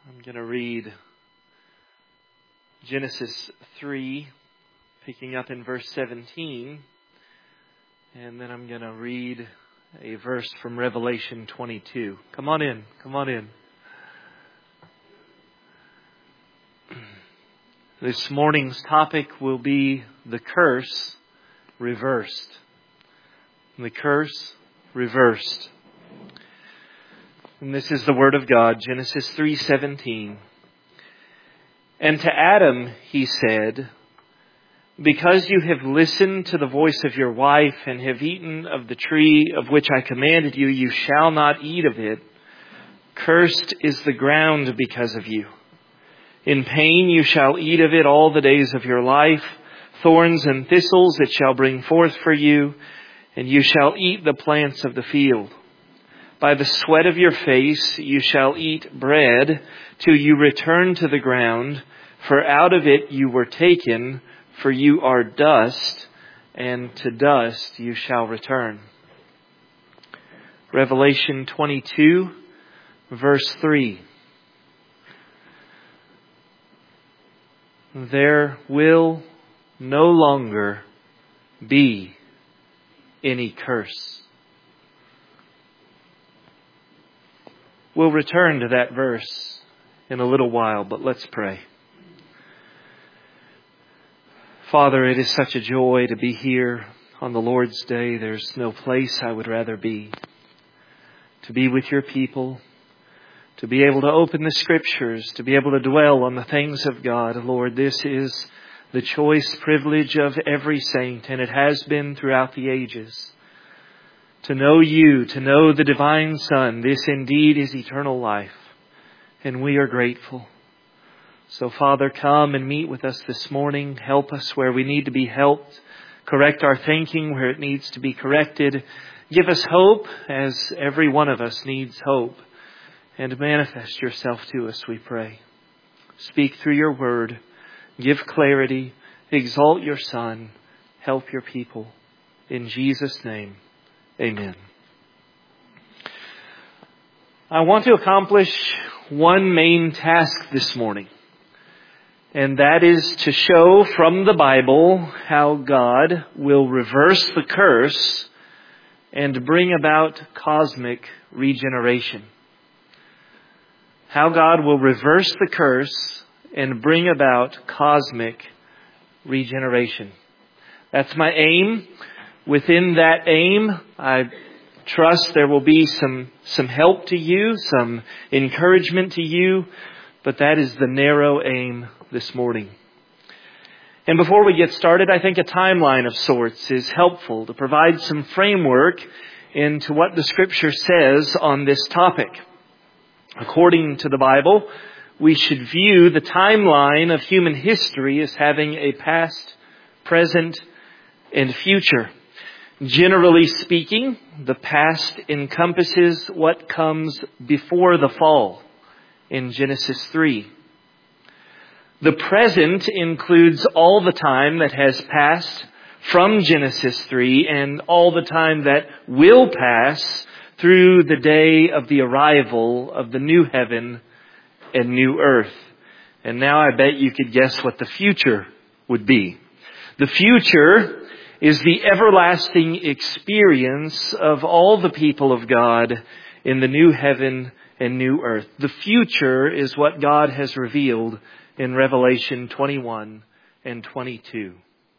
I'm going to read Genesis 3, picking up in verse 17. And then I'm going to read a verse from Revelation 22. Come on in. Come on in. This morning's topic will be the curse reversed. The curse reversed. And this is the Word of God, Genesis 3:17. And to Adam he said, because you have listened to the voice of your wife and have eaten of the tree of which I commanded you, you shall not eat of it. Cursed is the ground because of you. In pain you shall eat of it all the days of your life. Thorns and thistles it shall bring forth for you, and you shall eat the plants of the field. By the sweat of your face you shall eat bread till you return to the ground, for out of it you were taken, for you are dust, and to dust you shall return. Revelation 22, verse 3. There will no longer be any curse. We'll return to that verse in a little while, but let's pray. Father, it is such a joy to be here on the Lord's Day. There's no place I would rather be. To be with your people, to be able to open the Scriptures, to be able to dwell on the things of God. Lord, this is the choice privilege of every saint, and it has been throughout the ages. To know you, to know the divine Son, this indeed is eternal life. And we are grateful. So Father, come and meet with us this morning. Help us where we need to be helped. Correct our thinking where it needs to be corrected. Give us hope as every one of us needs hope. And manifest yourself to us, we pray. Speak through your word. Give clarity. Exalt your Son. Help your people. In Jesus' name. Amen. I want to accomplish one main task this morning, and that is to show from the Bible how God will reverse the curse and bring about cosmic regeneration. How God will reverse the curse and bring about cosmic regeneration. That's my aim. Within that aim, I trust there will be some help to you, some encouragement to you, but that is the narrow aim this morning. And before we get started, I think a timeline of sorts is helpful to provide some framework into what the Scripture says on this topic. According to the Bible, we should view the timeline of human history as having a past, present, and future. Generally speaking, the past encompasses what comes before the fall in Genesis 3. The present includes all the time that has passed from Genesis 3 and all the time that will pass through the day of the arrival of the new heaven and new earth. And now I bet you could guess what the future would be. The future is the everlasting experience of all the people of God in the new heaven and new earth. The future is what God has revealed in Revelation 21 and 22.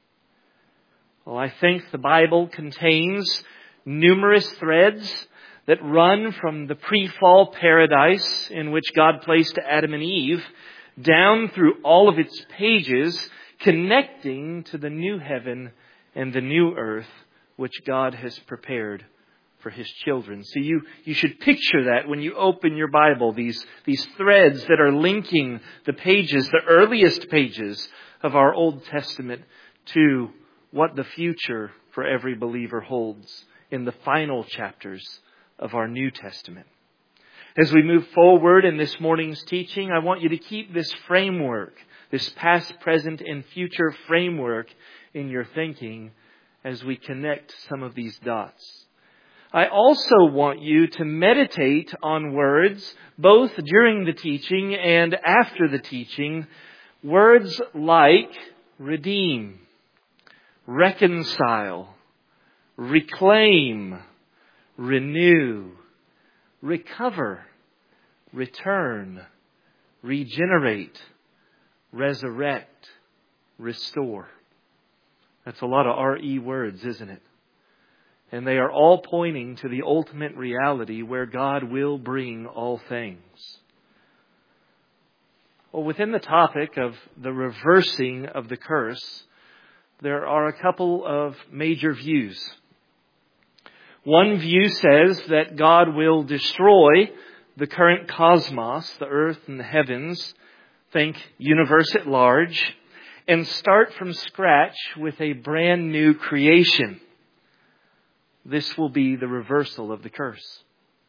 Well, I think the Bible contains numerous threads that run from the pre-fall paradise in which God placed Adam and Eve down through all of its pages, connecting to the new heaven and the new earth which God has prepared for His children. So you should picture that when you open your Bible, these threads that are linking the pages, the earliest pages of our Old Testament to what the future for every believer holds in the final chapters of our New Testament. As we move forward in this morning's teaching, I want you to keep this framework, this past, present, and future framework in your thinking as we connect some of these dots. I also want you to meditate on words, both during the teaching and after the teaching, words like redeem, reconcile, reclaim, renew, recover, return, regenerate, resurrect, restore. That's a lot of R-E words, isn't it? And they are all pointing to the ultimate reality where God will bring all things. Well, within the topic of the reversing of the curse, there are a couple of major views. One view says that God will destroy the current cosmos, the earth and the heavens, think universe at large, and start from scratch with a brand new creation. This will be the reversal of the curse.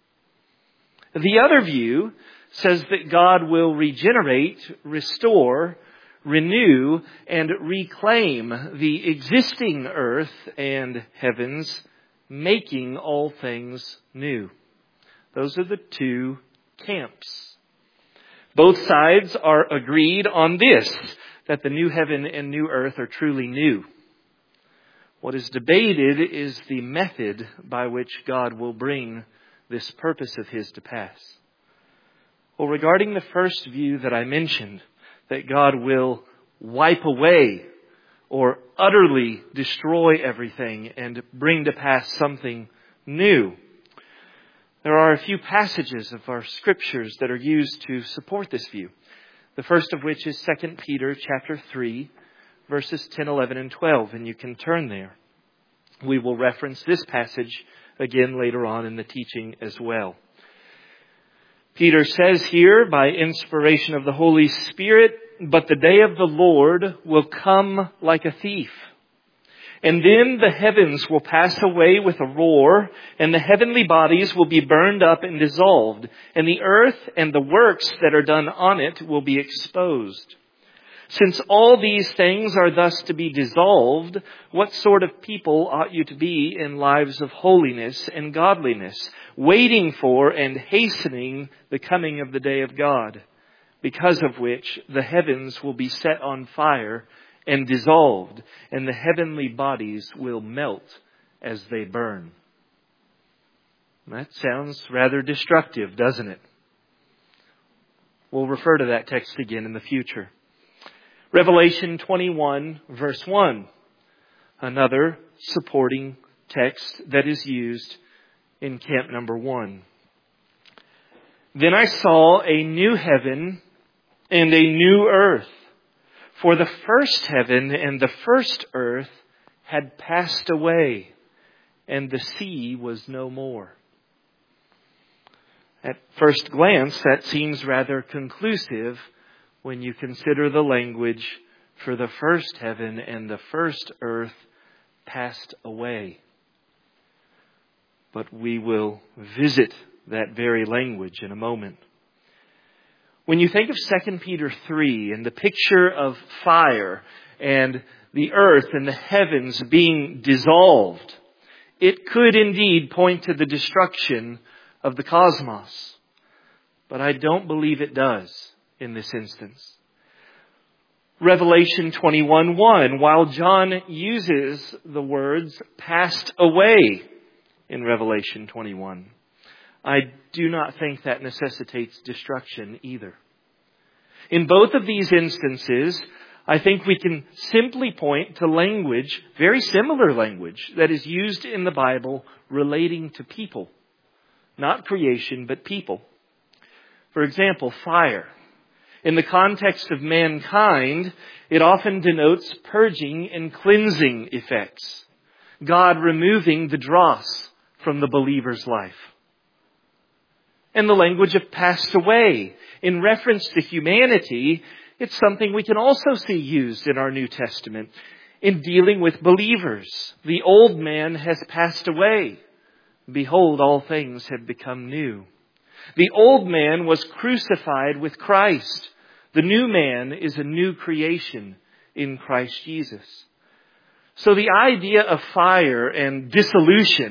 The other view says that God will regenerate, restore, renew, and reclaim the existing earth and heavens, making all things new. Those are the two camps. Both sides are agreed on this, that the new heaven and new earth are truly new. What is debated is the method by which God will bring this purpose of His to pass. Well, regarding the first view that I mentioned, that God will wipe away or utterly destroy everything and bring to pass something new, there are a few passages of our scriptures that are used to support this view. The first of which is 2 Peter chapter 3, verses 10, 11, and 12, and you can turn there. We will reference this passage again later on in the teaching as well. Peter says here, by inspiration of the Holy Spirit, "But the day of the Lord will come like a thief. And then the heavens will pass away with a roar, and the heavenly bodies will be burned up and dissolved, and the earth and the works that are done on it will be exposed. Since all these things are thus to be dissolved, what sort of people ought you to be in lives of holiness and godliness, waiting for and hastening the coming of the day of God, because of which the heavens will be set on fire and dissolved, and the heavenly bodies will melt as they burn." That sounds rather destructive, doesn't it? We'll refer to that text again in the future. Revelation 21, verse 1. Another supporting text that is used in camp number 1. "Then I saw a new heaven and a new earth. For the first heaven and the first earth had passed away, and the sea was no more." At first glance, that seems rather conclusive when you consider the language, "for the first heaven and the first earth passed away." But we will visit that very language in a moment. When you think of 2 Peter 3 and the picture of fire and the earth and the heavens being dissolved, it could indeed point to the destruction of the cosmos. But I don't believe it does in this instance. Revelation 21:1, while John uses the words "passed away" in Revelation 21, I do not think that necessitates destruction either. In both of these instances, I think we can simply point to language, very similar language, that is used in the Bible relating to people. Not creation, but people. For example, fire. In the context of mankind, it often denotes purging and cleansing effects. God removing the dross from the believer's life. And the language of passed away, in reference to humanity, it's something we can also see used in our New Testament in dealing with believers. "The old man has passed away. Behold, all things have become new." The old man was crucified with Christ. The new man is a new creation in Christ Jesus. So the idea of fire and dissolution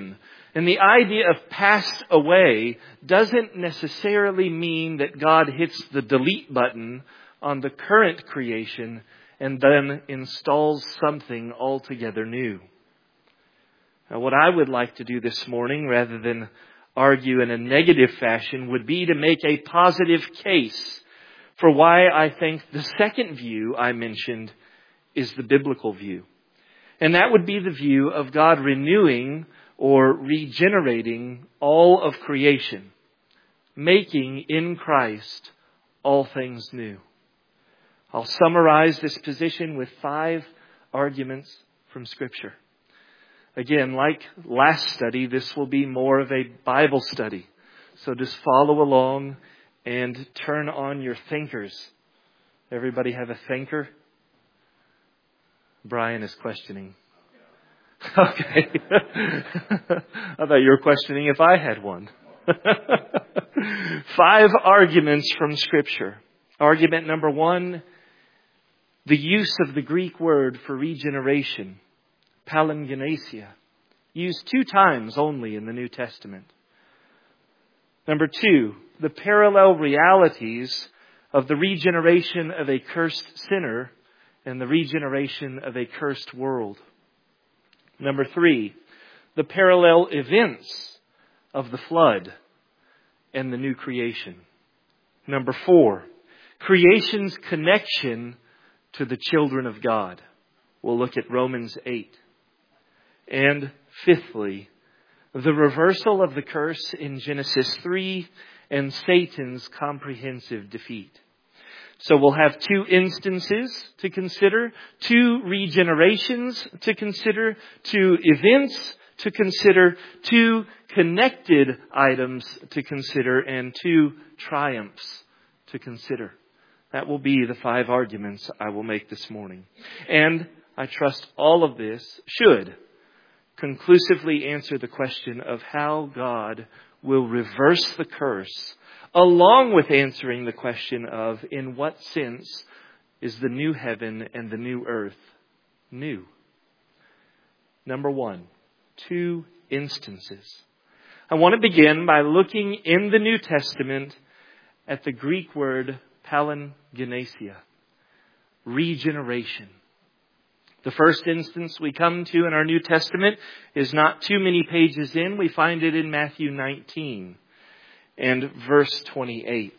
And the idea of passed away doesn't necessarily mean that God hits the delete button on the current creation and then installs something altogether new. Now, what I would like to do this morning, rather than argue in a negative fashion, would be to make a positive case for why I think the second view I mentioned is the biblical view. And that would be the view of God renewing or regenerating all of creation, making in Christ all things new. I'll summarize this position with 5 arguments from Scripture. Again, like last study, this will be more of a Bible study. So just follow along and turn on your thinkers. Everybody have a thinker? Brian is questioning. Okay. I thought you were questioning if I had one. 5 arguments from Scripture. Argument number 1, the use of the Greek word for regeneration, palingenesia, used 2 times only in the New Testament. Number 2, the parallel realities of the regeneration of a cursed sinner and the regeneration of a cursed world. Number 3, the parallel events of the flood and the new creation. Number 4, creation's connection to the children of God. We'll look at Romans 8. And 5thly, the reversal of the curse in Genesis 3 and Satan's comprehensive defeat. So we'll have 2 instances to consider, 2 regenerations to consider, 2 events to consider, 2 connected items to consider, and 2 triumphs to consider. That will be the 5 arguments I will make this morning. And I trust all of this should conclusively answer the question of how God will reverse the curse, along with answering the question of in what sense is the new heaven and the new earth new. Number 1, 2 instances. I want to begin by looking in the New Testament at the Greek word palingenesia, regeneration. The first instance we come to in our New Testament is not too many pages in. We find it in Matthew 19 and verse 28.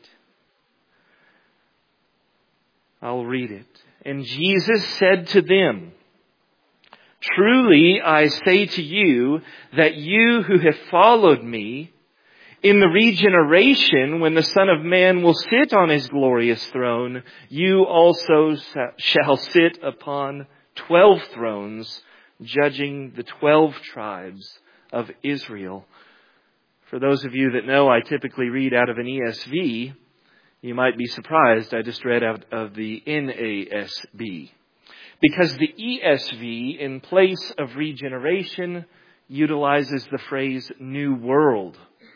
I'll read it. And Jesus said to them, "Truly I say to you that you who have followed me, in the regeneration when the Son of Man will sit on his glorious throne, you also shall sit upon 12 thrones, judging the 12 tribes of Israel." For those of you that know, I typically read out of an ESV. You might be surprised I just read out of the NASB. Because the ESV, in place of regeneration, utilizes the phrase new world.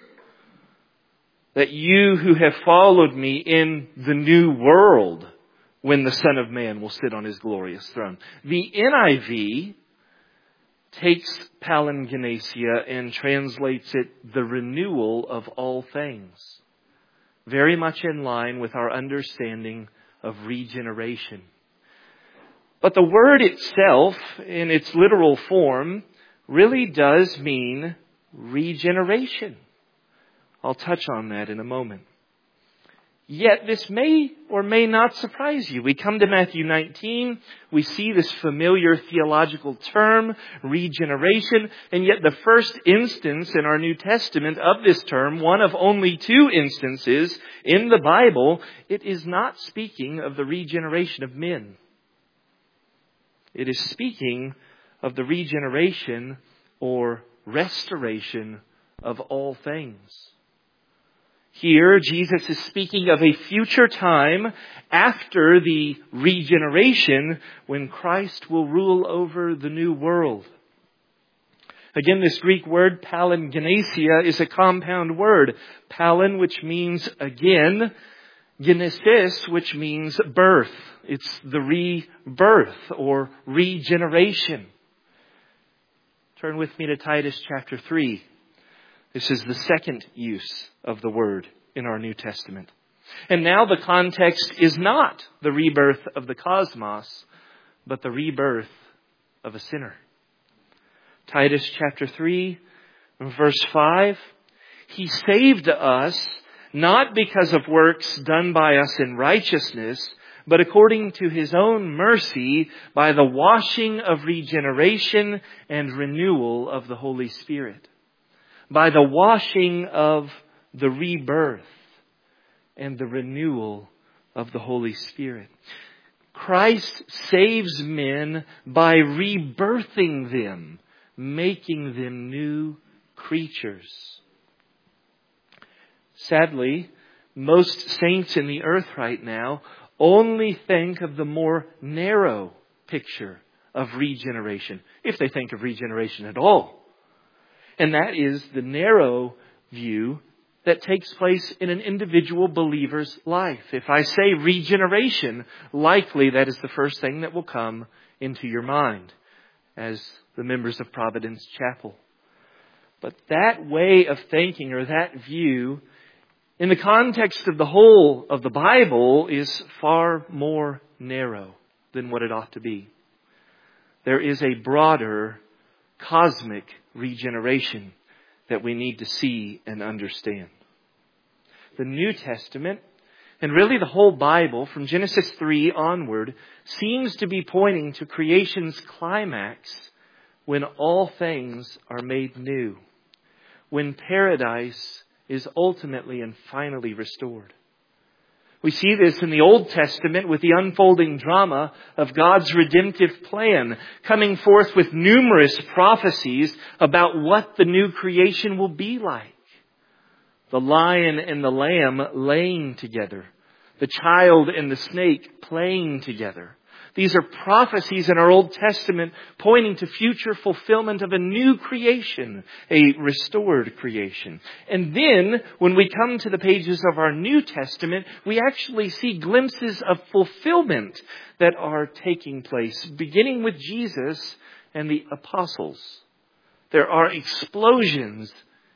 That you who have followed me in the new world, when the Son of Man will sit on his glorious throne. The NIV takes palingenesia and translates it the renewal of all things. Very much in line with our understanding of regeneration. But the word itself, in its literal form, really does mean regeneration. I'll touch on that in a moment. Yet this may or may not surprise you. We come to Matthew 19, we see this familiar theological term, regeneration, and yet the first instance in our New Testament of this term, one of only 2 instances in the Bible, it is not speaking of the regeneration of men. It is speaking of the regeneration or restoration of all things. Here, Jesus is speaking of a future time after the regeneration when Christ will rule over the new world. Again, this Greek word palingenesia is a compound word. Palin, which means again, genesis, which means birth. It's the rebirth or regeneration. Turn with me to Titus chapter 3. This is the second use of the word in our New Testament. And now the context is not the rebirth of the cosmos, but the rebirth of a sinner. Titus chapter 3, verse 5, He saved us not because of works done by us in righteousness, but according to His own mercy by the washing of regeneration and renewal of the Holy Spirit. By the washing of the rebirth and the renewal of the Holy Spirit. Christ saves men by rebirthing them, making them new creatures. Sadly, most saints in the earth right now only think of the more narrow picture of regeneration, if they think of regeneration at all. And that is the narrow view that takes place in an individual believer's life. If I say regeneration, likely that is the first thing that will come into your mind as the members of Providence Chapel. But that way of thinking, or that view, in the context of the whole of the Bible, is far more narrow than what it ought to be. There is a broader cosmic regeneration that we need to see and understand. The New Testament, and really the whole Bible from Genesis 3 onward, seems to be pointing to creation's climax when all things are made new, when paradise is ultimately and finally restored. We see this in the Old Testament with the unfolding drama of God's redemptive plan, coming forth with numerous prophecies about what the new creation will be like. The lion and the lamb laying together, the child and the snake playing together. These are prophecies in our Old Testament pointing to future fulfillment of a new creation, a restored creation. And then, when we come to the pages of our New Testament, we actually see glimpses of fulfillment that are taking place, beginning with Jesus and the apostles. There are explosions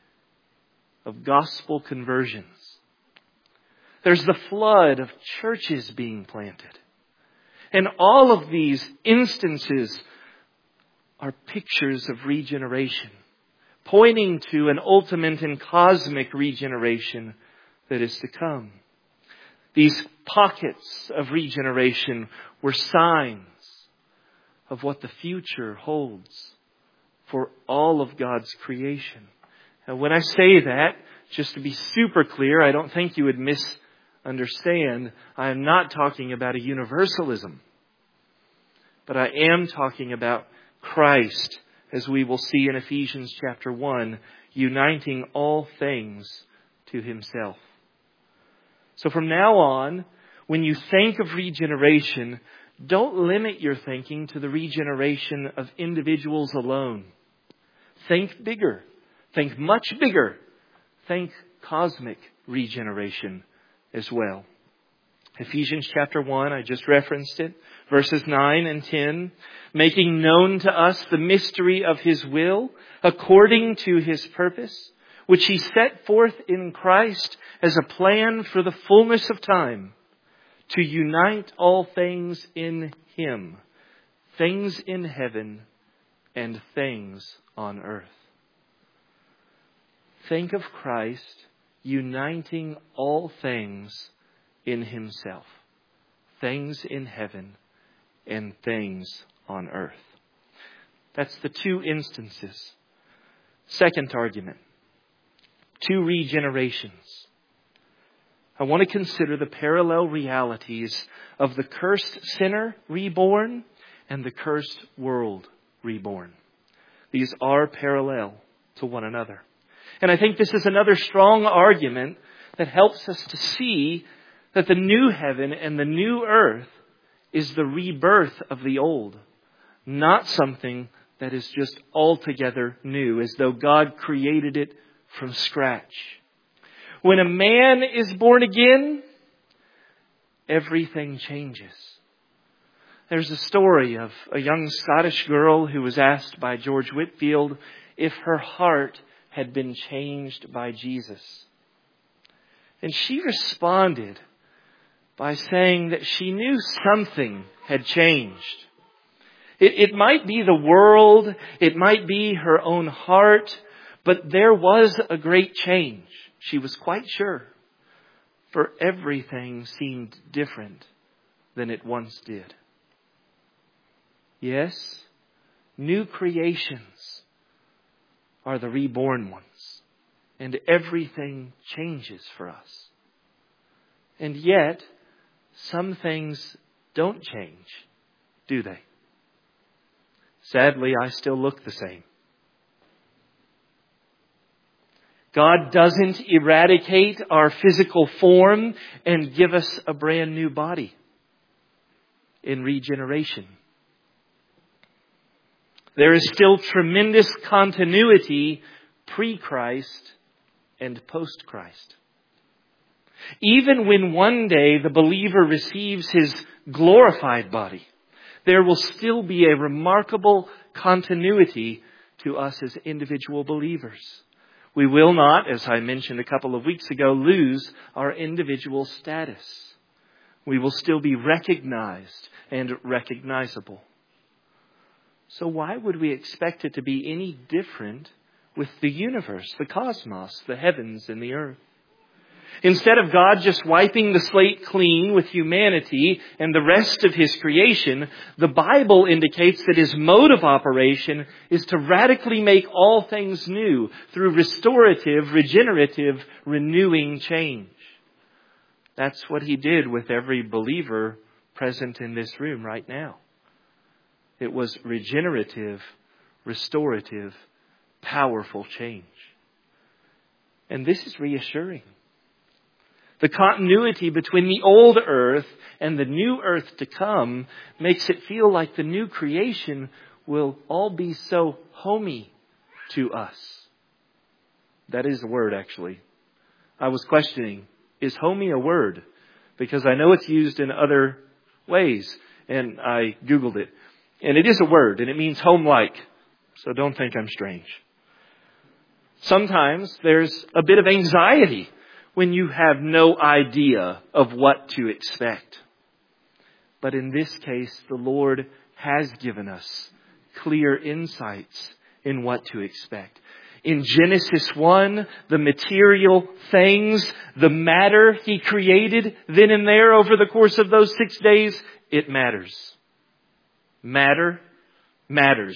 of gospel conversions. There's the flood of churches being planted. And all of these instances are pictures of regeneration, pointing to an ultimate and cosmic regeneration that is to come. These pockets of regeneration were signs of what the future holds for all of God's creation. And when I say that, just to be super clear, I don't think you would misunderstand. I am not talking about a universalism. But I am talking about Christ, as we will see in Ephesians chapter 1, uniting all things to Himself. So from now on, when you think of regeneration, don't limit your thinking to the regeneration of individuals alone. Think bigger. Think much bigger. Think cosmic regeneration as well. Ephesians chapter 1, I just referenced it, verses 9 and 10, making known to us the mystery of His will according to His purpose, which He set forth in Christ as a plan for the fullness of time, to unite all things in Him, things in heaven and things on earth. Think of Christ uniting all things in Himself, things in heaven and things on earth. That's the two instances. Second argument, two regenerations. I want to consider the parallel realities of the cursed sinner reborn and the cursed world reborn. These are parallel to one another. And I think this is another strong argument that helps us to see that the new heaven and the new earth is the rebirth of the old, not something that is just altogether new, as though God created it from scratch. When a man is born again, everything changes. There's a story of a young Scottish girl who was asked by George Whitefield if her heart had been changed by Jesus. And she responded by saying that she knew something had changed. It might be the world, it might be her own heart, but there was a great change. She was quite sure. For everything seemed different than it once did. Yes, new creations are the reborn ones, and everything changes for us. And yet, some things don't change, do they? Sadly, I still look the same. God doesn't eradicate our physical form and give us a brand new body in regeneration. There is still tremendous continuity pre-Christ and post-Christ. Even when one day the believer receives his glorified body, there will still be a remarkable continuity to us as individual believers. We will not, as I mentioned a couple of weeks ago, lose our individual status. We will still be recognized and recognizable. So why would we expect it to be any different with the universe, the cosmos, the heavens and the earth? Instead of God just wiping the slate clean with humanity and the rest of His creation, the Bible indicates that His mode of operation is to radically make all things new through restorative, regenerative, renewing change. That's what He did with every believer present in this room right now. It was regenerative, restorative, powerful change. And this is reassuring. The continuity between the old earth and the new earth to come makes it feel like the new creation will all be so homey to us. That is a word, actually. I was questioning, is homey a word? Because I know it's used in other ways. And I Googled it. And it is a word, and it means home-like. So don't think I'm strange. Sometimes there's a bit of anxiety when you have no idea of what to expect. But in this case, the Lord has given us clear insights in what to expect. In Genesis 1, the material things, the matter He created then and there over the course of those 6 days, it matters. Matter matters.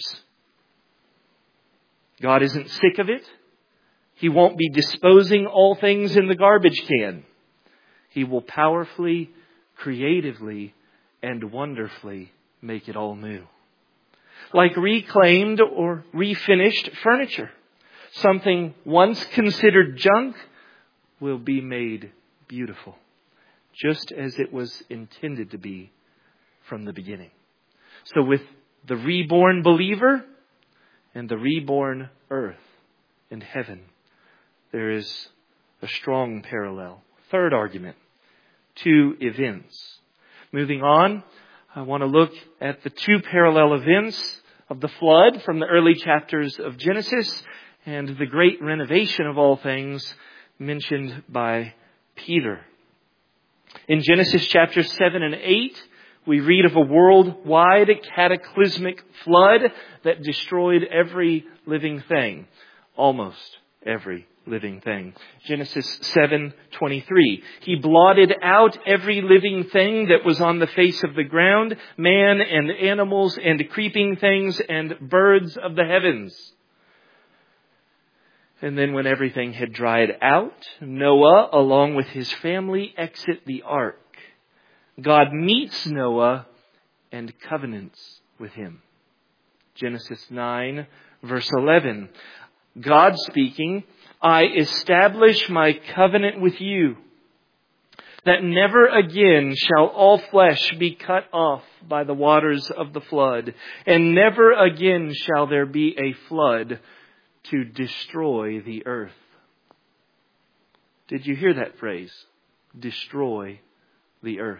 God isn't sick of it. He won't be disposing all things in the garbage can. He will powerfully, creatively, and wonderfully make it all new. Like reclaimed or refinished furniture. Something once considered junk will be made beautiful. Just as it was intended to be from the beginning. So with the reborn believer and the reborn earth and heaven, there is a strong parallel. Third argument, two events. Moving on, I want to look at the two parallel events of the flood from the early chapters of Genesis and the great renovation of all things mentioned by Peter. In Genesis chapters 7 and 8, we read of a worldwide cataclysmic flood that destroyed every living thing. Almost every living thing. Genesis 7:23. He blotted out every living thing that was on the face of the ground, man and animals and creeping things and birds of the heavens. And then when everything had dried out, Noah, along with his family, exit the ark. God meets Noah and covenants with him. Genesis 9, verse 11. God speaking, I establish my covenant with you, that never again shall all flesh be cut off by the waters of the flood, and never again shall there be a flood to destroy the earth. Did you hear that phrase? Destroy the earth.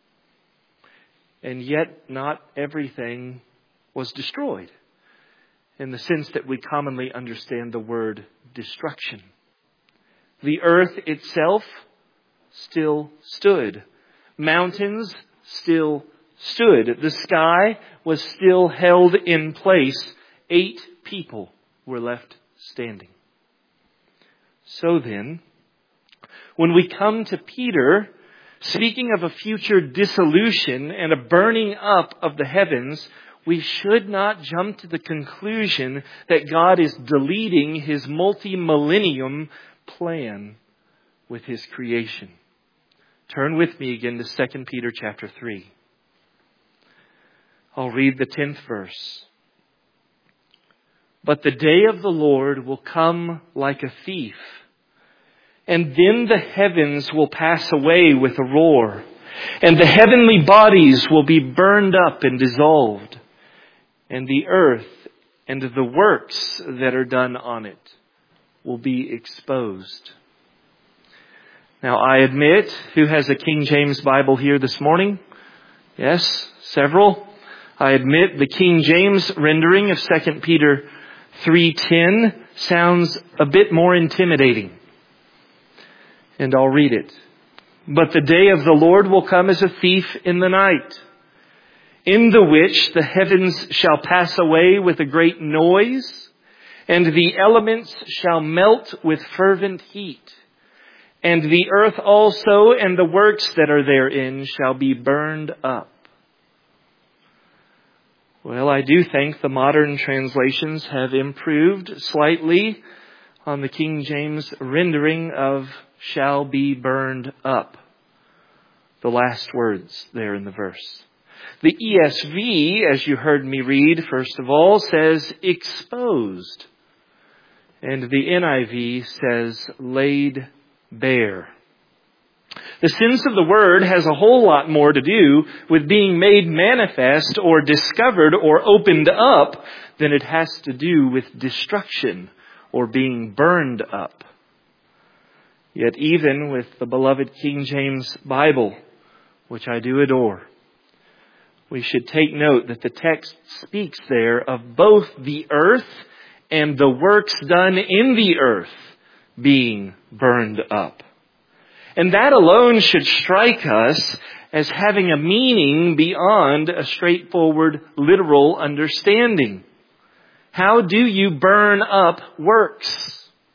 And yet not everything was destroyed. in the sense that we commonly understand the word destruction. The earth itself still stood. Mountains still stood. The sky was still held in place. 8 people were left standing. So then, when we come to Peter, speaking of a future dissolution and a burning up of the heavens, we should not jump to the conclusion that God is deleting His multi-millennium plan with His creation. Turn with me again to 2 Peter chapter 3. I'll read the 10th verse. But the day of the Lord will come like a thief, and then the heavens will pass away with a roar, and the heavenly bodies will be burned up and dissolved, and the earth and the works that are done on it will be exposed. Now I admit, who has a King James Bible here this morning? Yes, several. I admit the King James rendering of 2 Peter 3:10 sounds a bit more intimidating. And I'll read it. But the day of the Lord will come as a thief in the night, in the which the heavens shall pass away with a great noise, and the elements shall melt with fervent heat, and the earth also and the works that are therein shall be burned up. Well, I do think the modern translations have improved slightly on the King James rendering of shall be burned up. The last words there in the verse. The ESV, as you heard me read, first of all, says exposed. And the NIV says laid bare. The sense of the word has a whole lot more to do with being made manifest or discovered or opened up than it has to do with destruction or being burned up. Yet even with the beloved King James Bible, which I do adore, we should take note that the text speaks there of both the earth and the works done in the earth being burned up. And that alone should strike us as having a meaning beyond a straightforward literal understanding. How do you burn up works?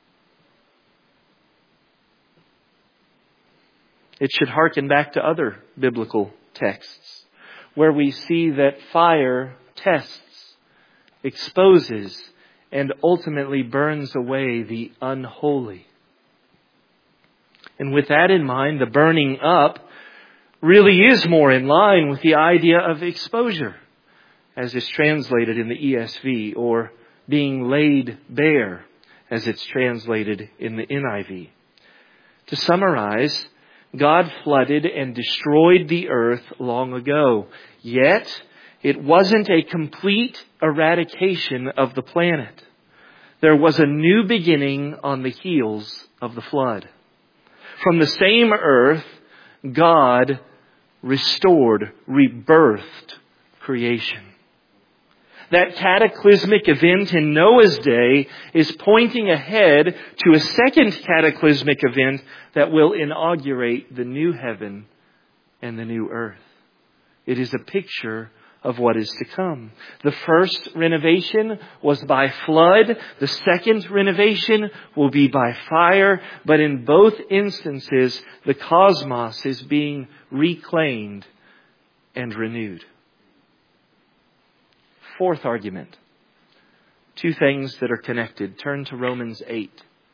It should hearken back to other biblical texts where we see that fire tests, exposes, and ultimately burns away the unholy. And with that in mind, the burning up really is more in line with the idea of exposure, as is translated in the ESV, or being laid bare, as it's translated in the NIV. To summarize, God flooded and destroyed the earth long ago, yet it wasn't a complete eradication of the planet. There was a new beginning on the heels of the flood. From the same earth, God restored, rebirthed creation. That cataclysmic event in Noah's day is pointing ahead to a second cataclysmic event that will inaugurate the new heaven and the new earth. It is a picture of what is to come. The first renovation was by flood. The second renovation will be by fire. But in both instances, the cosmos is being reclaimed and renewed. Fourth argument. 2 things that are connected. Turn to Romans 8.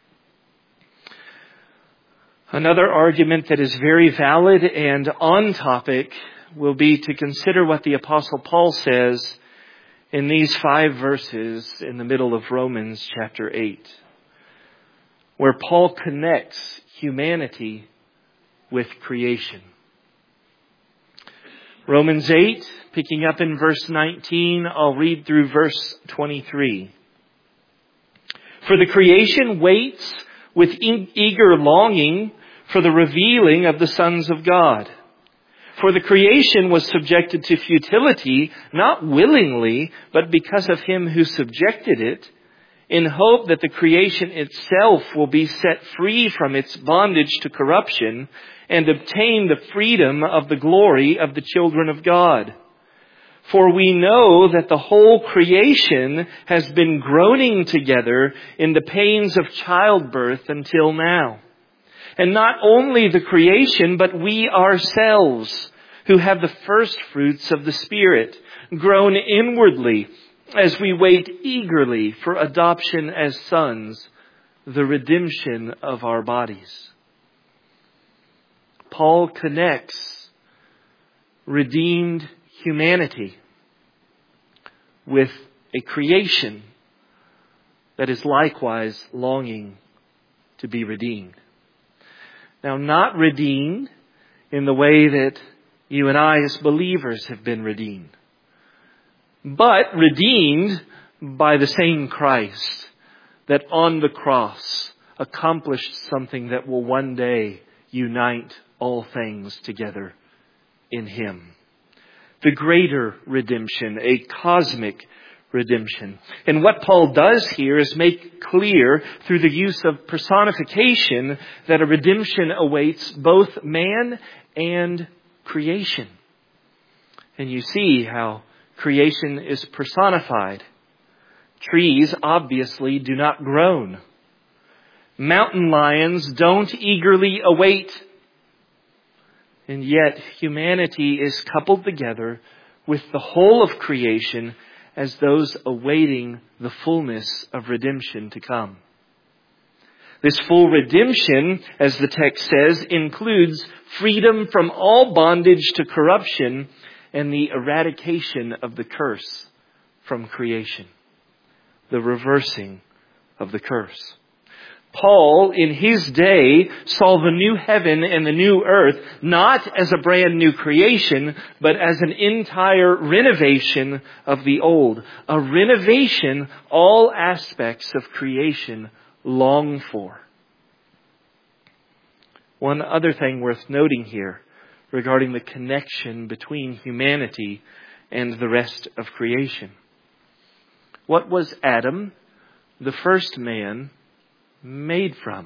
Another argument that is very valid and on topic will be to consider what the Apostle Paul says in these 5 verses in the middle of Romans chapter 8, where Paul connects humanity with creation. Romans 8, picking up in verse 19, I'll read through verse 23. For the creation waits with eager longing for the revealing of the sons of God. For the creation was subjected to futility, not willingly, but because of him who subjected it, in hope that the creation itself will be set free from its bondage to corruption and obtain the freedom of the glory of the children of God. For we know that the whole creation has been groaning together in the pains of childbirth until now. And not only the creation, but we ourselves, who have the first fruits of the Spirit, groan inwardly as we wait eagerly for adoption as sons, the redemption of our bodies. Paul connects redeemed humanity with a creation that is likewise longing to be redeemed. Now, not redeemed in the way that you and I as believers have been redeemed, but redeemed by the same Christ that on the cross accomplished something that will one day unite all things together in Him. The greater redemption, a cosmic redemption. And what Paul does here is make clear through the use of personification that a redemption awaits both man and creation. And you see how creation is personified. Trees obviously do not groan. Mountain lions don't eagerly await. And yet humanity is coupled together with the whole of creation as those awaiting the fullness of redemption to come. This full redemption, as the text says, includes freedom from all bondage to corruption and the eradication of the curse from creation. The reversing of the curse. Paul, in his day, saw the new heaven and the new earth not as a brand new creation, but as an entire renovation of the old. A renovation all aspects of creation long for. One other thing worth noting here regarding the connection between humanity and the rest of creation. What was Adam, the first man, made from?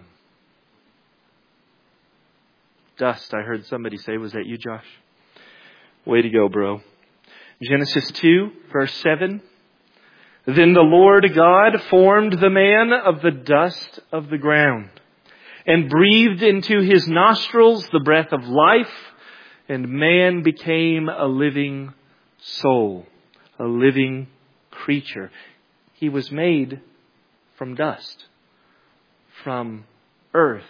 Dust, I heard somebody say. Was that you, Josh? Way to go, bro. Genesis 2, verse 7. Then the Lord God formed the man of the dust of the ground and breathed into his nostrils the breath of life, and man became a living soul, a living creature. He was made from dust, from earth.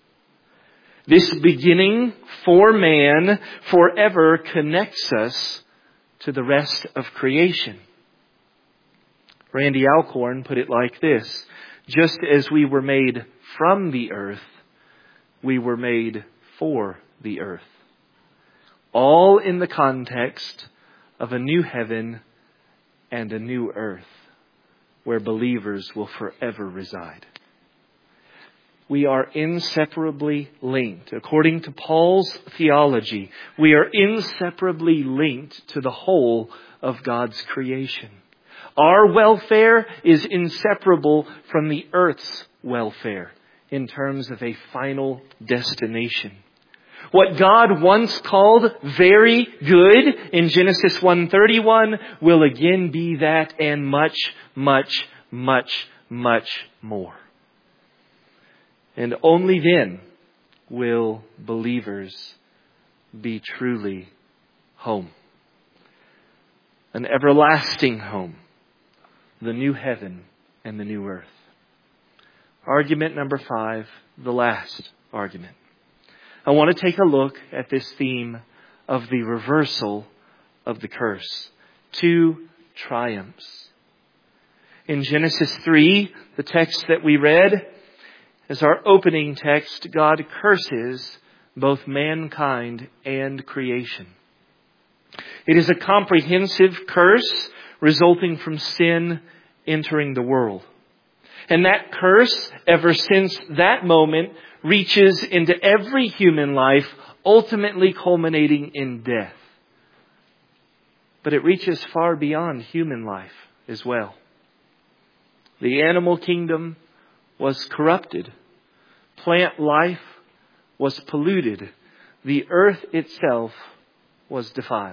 This beginning for man forever connects us to the rest of creation. Randy Alcorn put it like this: just as we were made from the earth, we were made for the earth. All in the context of a new heaven and a new earth where believers will forever reside. We are inseparably linked. According to Paul's theology, we are inseparably linked to the whole of God's creation. Our welfare is inseparable from the earth's welfare in terms of a final destination. What God once called very good in Genesis 1:31 will again be that and much, much, much, much more. And only then will believers be truly home. An everlasting home. The new heaven and the new earth. Argument number 5, the last argument. I want to take a look at this theme of the reversal of the curse. 2 triumphs. In Genesis 3, the text that we read, as our opening text, God curses both mankind and creation. It is a comprehensive curse resulting from sin entering the world. And that curse, ever since that moment, reaches into every human life ultimately culminating in death. But it reaches far beyond human life as well. The animal kingdom was corrupted. Plant life was polluted. The earth itself was defiled.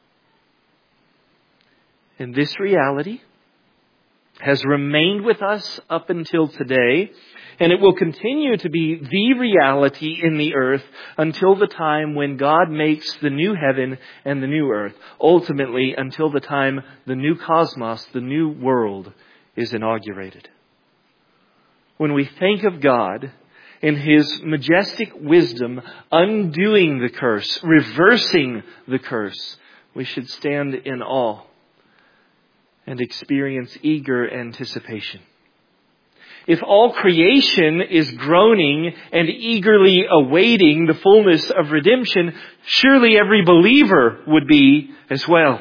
And this reality has remained with us up until today, and it will continue to be the reality in the earth until the time when God makes the new heaven and the new earth. Ultimately, until the time the new cosmos, the new world, is inaugurated. When we think of God in His majestic wisdom, undoing the curse, reversing the curse, we should stand in awe and experience eager anticipation. If all creation is groaning and eagerly awaiting the fullness of redemption, surely every believer would be as well.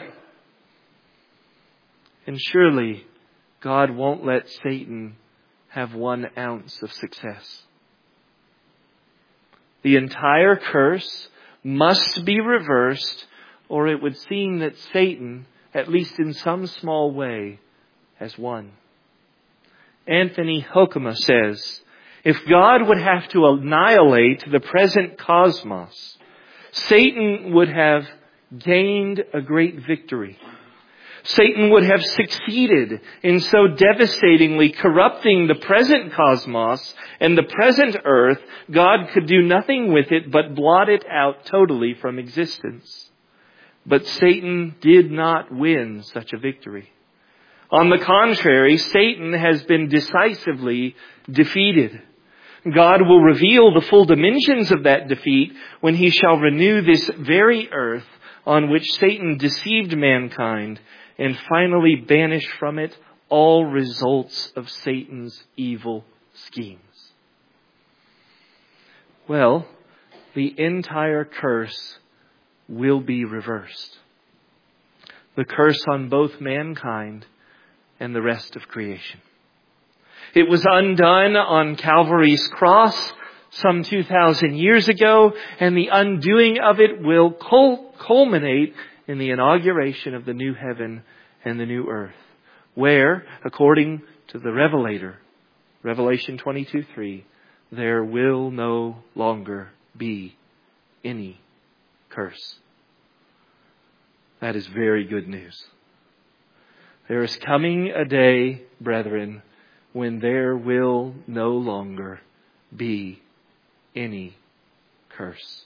And surely God won't let Satan have 1 ounce of success. The entire curse must be reversed, or it would seem that Satan, at least in some small way, has won. Anthony Hoekema says, if God would have to annihilate the present cosmos, Satan would have gained a great victory. Satan would have succeeded in so devastatingly corrupting the present cosmos and the present earth, God could do nothing with it but blot it out totally from existence. But Satan did not win such a victory. On the contrary, Satan has been decisively defeated. God will reveal the full dimensions of that defeat when He shall renew this very earth on which Satan deceived mankind and finally banish from it all results of Satan's evil schemes. Well, the entire curse will be reversed. The curse on both mankind and the rest of creation. It was undone on Calvary's cross some 2,000 years ago, and the undoing of it will culminate in the inauguration of the new heaven and the new earth, where, according to the Revelator, Revelation 22:3, there will no longer be any curse. That is very good news. There is coming a day, brethren, when there will no longer be any curse.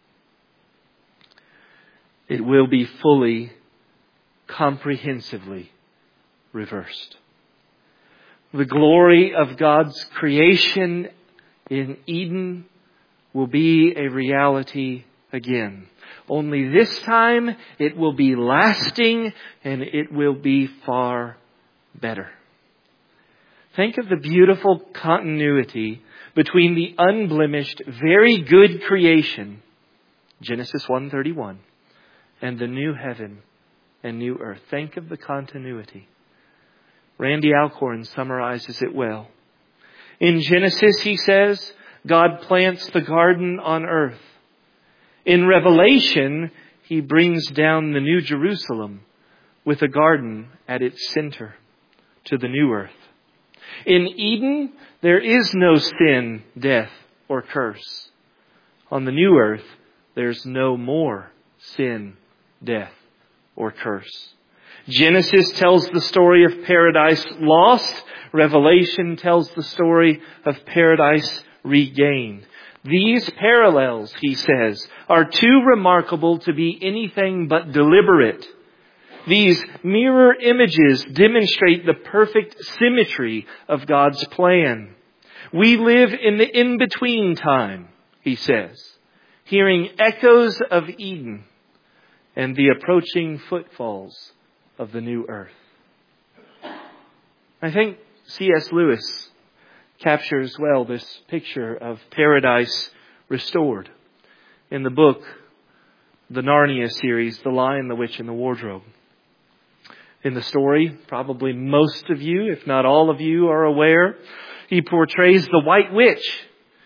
It will be fully, comprehensively reversed. The glory of God's creation in Eden will be a reality again. Only this time it will be lasting and it will be far better. Think of the beautiful continuity between the unblemished, very good creation, Genesis 1:31, and the new heaven and new earth. Think of the continuity. Randy Alcorn summarizes it well. In Genesis, he says, God plants the garden on earth. In Revelation, He brings down the new Jerusalem with a garden at its center to the new earth. In Eden, there is no sin, death, or curse. On the new earth, there's no more sin, death, or curse. Genesis tells the story of paradise lost. Revelation tells the story of paradise regained. These parallels, he says, are too remarkable to be anything but deliberate. These mirror images demonstrate the perfect symmetry of God's plan. We live in the in-between time, he says, hearing echoes of Eden and the approaching footfalls of the new earth. I think C.S. Lewis captures well this picture of paradise restored in the book, the Narnia series, The Lion, the Witch, and the Wardrobe. In the story, probably most of you, if not all of you, are aware, he portrays the White Witch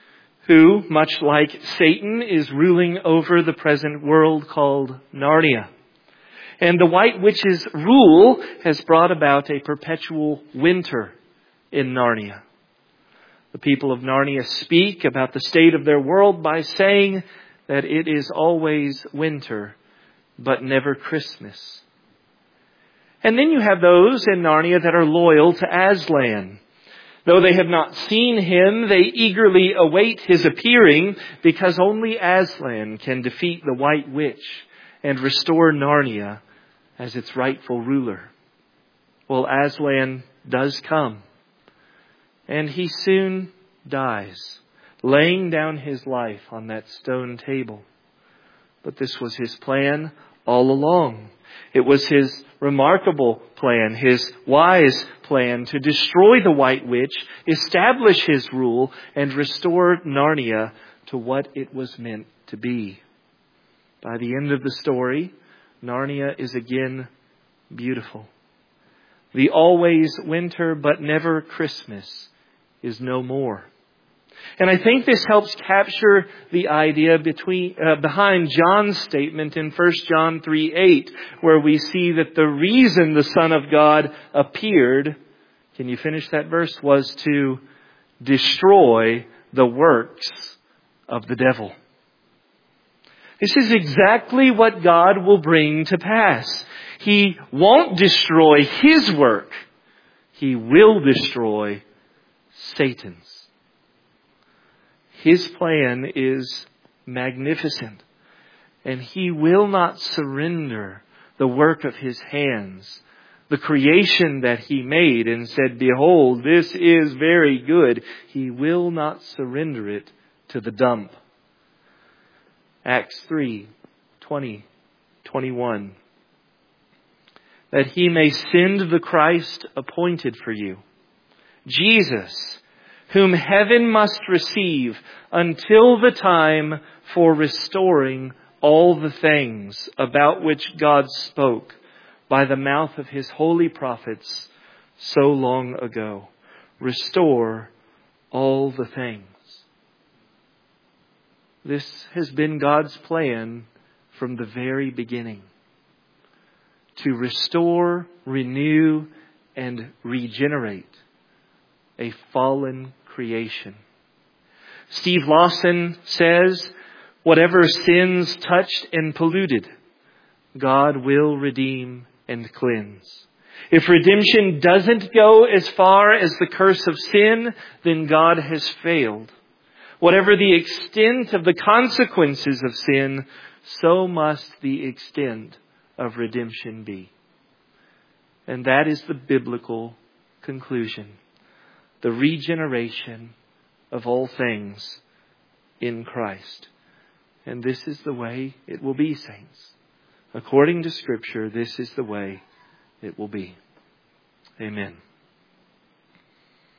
who, much like Satan, is ruling over the present world called Narnia. And the White Witch's rule has brought about a perpetual winter in Narnia. The people of Narnia speak about the state of their world by saying that it is always winter, but never Christmas. And then you have those in Narnia that are loyal to Aslan. Though they have not seen him, they eagerly await his appearing, because only Aslan can defeat the White Witch and restore Narnia as its rightful ruler. Well, Aslan does come, and he soon dies, laying down his life on that stone table. But this was his plan all along. It was his remarkable plan, his wise plan to destroy the White Witch, establish his rule, and restore Narnia to what it was meant to be. By the end of the story, Narnia is again beautiful. The always winter but never Christmas is no more. And I think this helps capture the idea behind John's statement in 1 John 3:8, where we see that the reason the Son of God appeared, can you finish that verse, was to destroy the works of the devil. This is exactly what God will bring to pass. He won't destroy His work. He will destroy Satan's. His plan is magnificent, and He will not surrender the work of His hands, the creation that He made and said, "Behold, this is very good." He will not surrender it to the dump. Acts 3:20-21. That He may send the Christ appointed for you, Jesus, whom heaven must receive until the time for restoring all the things about which God spoke by the mouth of His holy prophets so long ago. Restore all the things. This has been God's plan from the very beginning. To restore, renew, and regenerate a fallen creation. Steve Lawson says, whatever sins touched and polluted, God will redeem and cleanse. If redemption doesn't go as far as the curse of sin, then God has failed. Whatever the extent of the consequences of sin, so must the extent of redemption be. And that is the biblical conclusion. The regeneration of all things in Christ. And this is the way it will be, saints. According to Scripture, this is the way it will be. Amen.